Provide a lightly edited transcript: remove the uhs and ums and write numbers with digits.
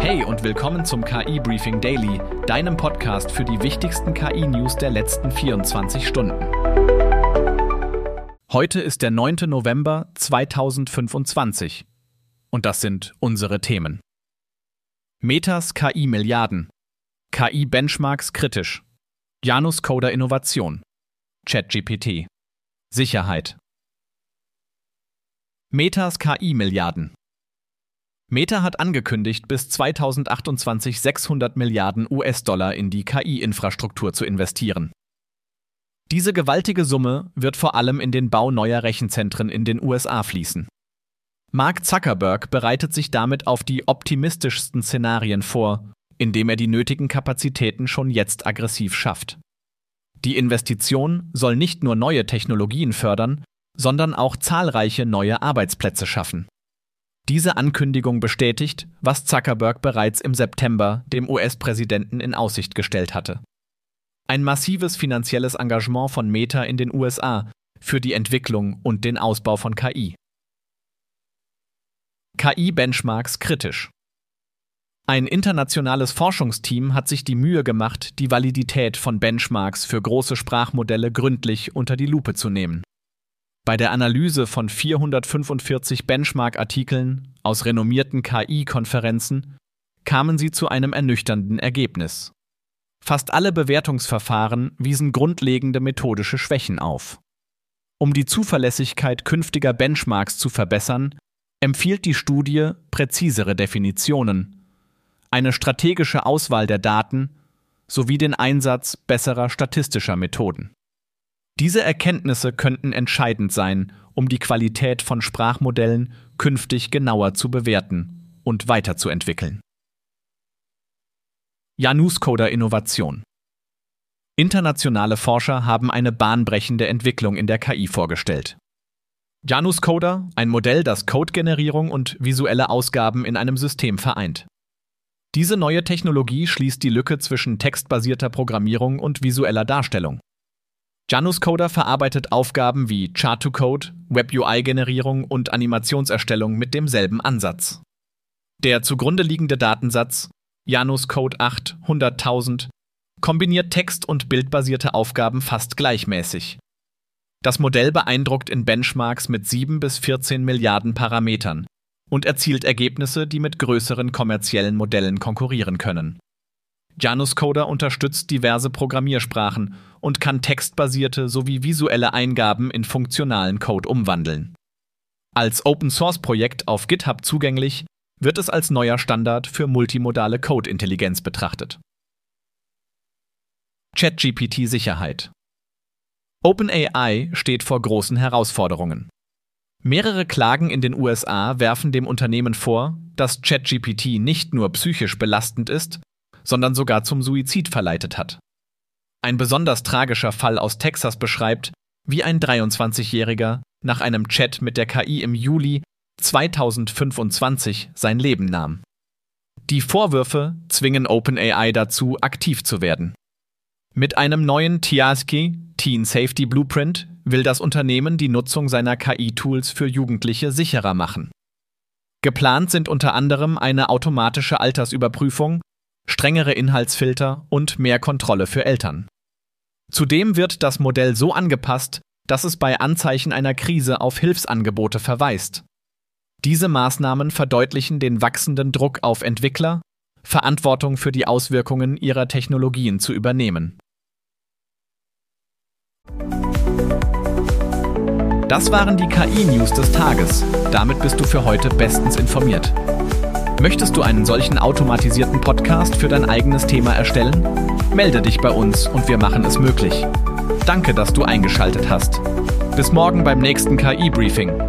Hey und willkommen zum KI Briefing Daily, deinem Podcast für die wichtigsten KI-News der letzten 24 Stunden. Heute ist der 9. November 2025 und das sind unsere Themen. Metas KI-Milliarden, KI-Benchmarks kritisch, Janus Coder Innovation, ChatGPT, Sicherheit. Metas KI-Milliarden. Meta hat angekündigt, bis 2028 600 Milliarden US-Dollar in die KI-Infrastruktur zu investieren. Diese gewaltige Summe wird vor allem in den Bau neuer Rechenzentren in den USA fließen. Mark Zuckerberg bereitet sich damit auf die optimistischsten Szenarien vor, indem er die nötigen Kapazitäten schon jetzt aggressiv schafft. Die Investition soll nicht nur neue Technologien fördern, sondern auch zahlreiche neue Arbeitsplätze schaffen. Diese Ankündigung bestätigt, was Zuckerberg bereits im September dem US-Präsidenten in Aussicht gestellt hatte. Ein massives finanzielles Engagement von Meta in den USA für die Entwicklung und den Ausbau von KI. KI-Benchmarks kritisch. Ein internationales Forschungsteam hat sich die Mühe gemacht, die Validität von Benchmarks für große Sprachmodelle gründlich unter die Lupe zu nehmen. Bei der Analyse von 445 Benchmark-Artikeln aus renommierten KI-Konferenzen kamen sie zu einem ernüchternden Ergebnis. Fast alle Bewertungsverfahren wiesen grundlegende methodische Schwächen auf. Um die Zuverlässigkeit künftiger Benchmarks zu verbessern, empfiehlt die Studie präzisere Definitionen, eine strategische Auswahl der Daten sowie den Einsatz besserer statistischer Methoden. Diese Erkenntnisse könnten entscheidend sein, um die Qualität von Sprachmodellen künftig genauer zu bewerten und weiterzuentwickeln. Janus Coder Innovation. Internationale Forscher haben eine bahnbrechende Entwicklung in der KI vorgestellt. Janus Coder, ein Modell, das Codegenerierung und visuelle Ausgaben in einem System vereint. Diese neue Technologie schließt die Lücke zwischen textbasierter Programmierung und visueller Darstellung. Janus Coder verarbeitet Aufgaben wie Chart-to-Code, Web-UI-Generierung und Animationserstellung mit demselben Ansatz. Der zugrunde liegende Datensatz, Janus Code 800.000, kombiniert text- und bildbasierte Aufgaben fast gleichmäßig. Das Modell beeindruckt in Benchmarks mit 7 bis 14 Milliarden Parametern und erzielt Ergebnisse, die mit größeren kommerziellen Modellen konkurrieren können. Janus Coder unterstützt diverse Programmiersprachen und kann textbasierte sowie visuelle Eingaben in funktionalen Code umwandeln. Als Open-Source-Projekt auf GitHub zugänglich, wird es als neuer Standard für multimodale Code-Intelligenz betrachtet. ChatGPT-Sicherheit. OpenAI steht vor großen Herausforderungen. Mehrere Klagen in den USA werfen dem Unternehmen vor, dass ChatGPT nicht nur psychisch belastend ist, sondern sogar zum Suizid verleitet hat. Ein besonders tragischer Fall aus Texas beschreibt, wie ein 23-Jähriger nach einem Chat mit der KI im Juli 2025 sein Leben nahm. Die Vorwürfe zwingen OpenAI dazu, aktiv zu werden. Mit einem neuen TSG, Teen Safety Blueprint, will das Unternehmen die Nutzung seiner KI-Tools für Jugendliche sicherer machen. Geplant sind unter anderem eine automatische Altersüberprüfung, strengere Inhaltsfilter und mehr Kontrolle für Eltern. Zudem wird das Modell so angepasst, dass es bei Anzeichen einer Krise auf Hilfsangebote verweist. Diese Maßnahmen verdeutlichen den wachsenden Druck auf Entwickler, Verantwortung für die Auswirkungen ihrer Technologien zu übernehmen. Das waren die KI-News des Tages. Damit bist du für heute bestens informiert. Möchtest du einen solchen automatisierten Podcast für dein eigenes Thema erstellen? Melde dich bei uns und wir machen es möglich. Danke, dass du eingeschaltet hast. Bis morgen beim nächsten KI-Briefing.